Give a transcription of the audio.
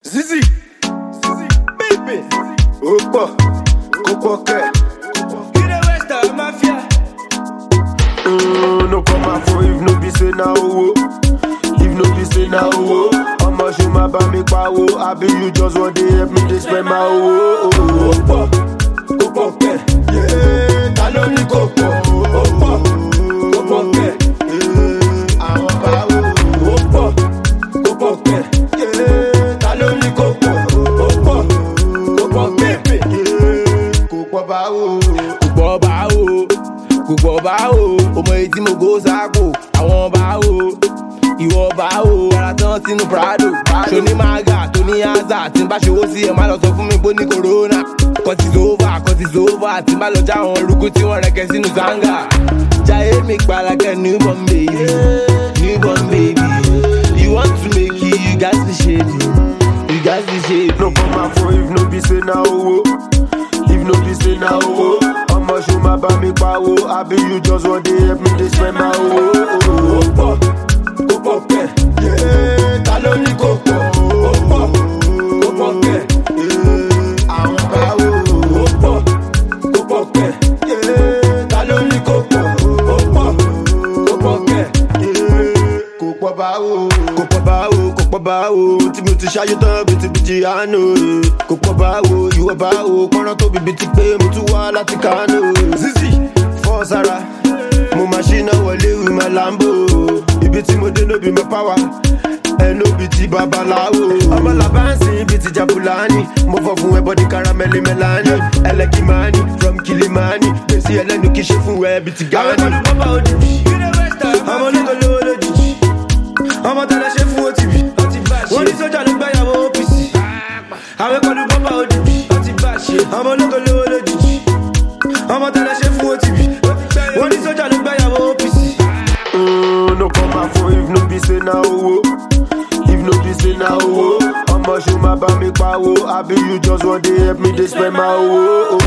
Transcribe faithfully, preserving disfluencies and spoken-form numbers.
Zizi, baby, Opa, Kopoke, You the West of Mafia. mm, no come out for if no be say now, oh. If no be say now, oh. How much you ma ba me pa oh? I be you just want to help me to spend my oh. Opa, Kopoke, yeah, ta ló ní Kopo. Opa, Kopoke, Eh, àwọn bá wo. Opa, Kopoke, yeah, ta ló ní Kopo. Opa, Kopoke, Kò pọ̀ bá wo. kò gbọ́ bá o, kò gbọ́ bá o, ọmọ èyí tí mo gò sápò, àwọn bá o, ìwọ bá o, ara tán sínú Prado, ṣòní maga tó ní Aza, tí n bá ṣòwò sí ẹ̀ má lọ sọ fún mi pé ní corona, cut is over, cut is over, tí n bá lọ já àwọn orúkú tí wọ́n rẹ̀kẹ̀ sínú Zanga, jayé mi pa like a newborn baby, newborn baby, you want to make it, you got to shade it, you got to shade it. No come out for if no be say now, oh. If no be say now, oh. How much you ma ba me pa oh? I be you just want to help me to spend my oh. Opa, Kopoke, yeah, ta ló ní Kopo. Opa, Kopoke, Àwọn bá wo. Opa, Kopoke, yeah, ta ló ní Kopo. Opa, Kopoke, Kò pọ̀ bá wo. kò pọ̀ bá o, kò pọ̀ bá o, tí mo ti ṣáyé tán bìtìbìtì àánú. Kò pọ̀ bá o, ìwọ bá o, pọ́nrán tó bìbì ti pé mo tún wá láti Kánò. Zizi, Fọ́ sára, mo máa ṣínà wọlé with my Lambo. Ibi tí mo dé no be my power, ẹ no be ti babaláwo. Ọmọ làbáǹsì ibi ti Jabulani, mo fọ fún ẹ bọ́dí karamẹ́lì mẹ́lání. Ẹlẹ́kìmánì from Kilimani, gbèsè ẹlẹ́nu kì í ṣe fún ẹ bí ti Gani. Àwọn ọmọdé bọ́bá òdìbí, ọmọ oníkan lówó lójijì, ọmọ tẹ́lẹ̀ ṣe fún òtìbí. Wọ́n ní sójà ló gbáyàwó O P C, àwọn ìkọlù bọ́bá òdìbí, ọmọ oníkan lówó lójijì, ọmọ tẹ́lẹ̀ ṣe fún òtìbí. Wọ́n ní sójà ló gbáyàwó O P C. Mm, no come out for if no be say now, oh. If no be say now, oh. How much you ma ba me pa oh? I be you just want to help me to spend my oh.